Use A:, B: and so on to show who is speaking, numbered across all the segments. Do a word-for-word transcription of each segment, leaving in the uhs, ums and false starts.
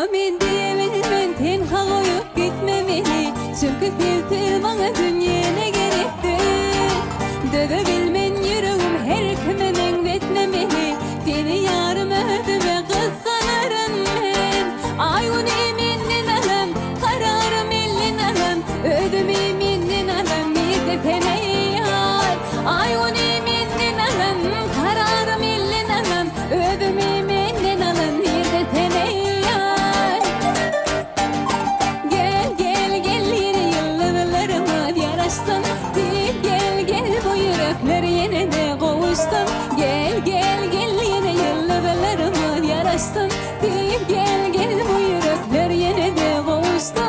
A: men diyebilmen tenha koyup gitmemeli. Çünkü fil fil bana dünyene gerekti. Dövebilmen yüreğim her kime menvetmemeli. Seni yarım ödüme kıskanırım ben. Ayun eminnin alem, kararım ellin alem. Ödüm eminnin alem, bir de fene yar. Ayun eminnin alem, kararım ellin alem. Ödüm eminnin alem, bir de fene yar. Gel gel gel yine yıllarıma yaraşsın. Deyip gel gel bu yürekler yine de kavuşsun. Gel gel gel yine yıllarıma yaraşsın. Deyip gel gel bu yürekler yine de kavuşsun.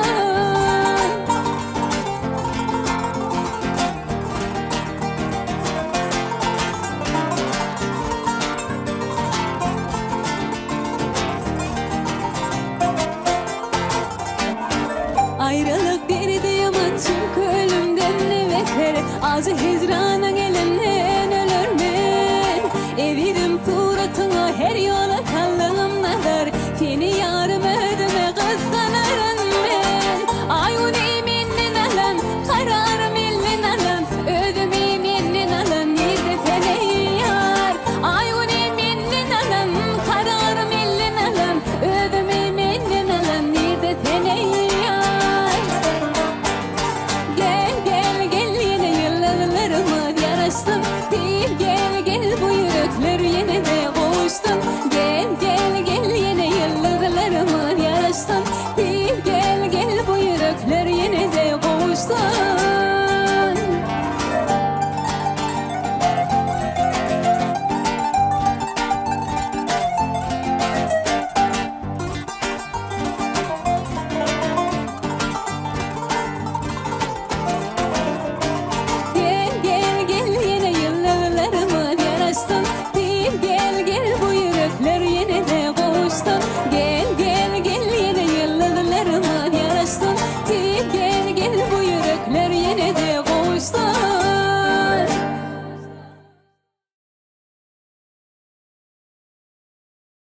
A: Ayrılık derdi yaman çünkü ölümden ne beter. Azı hicranın elinden ölür men. Evirim suratına her yola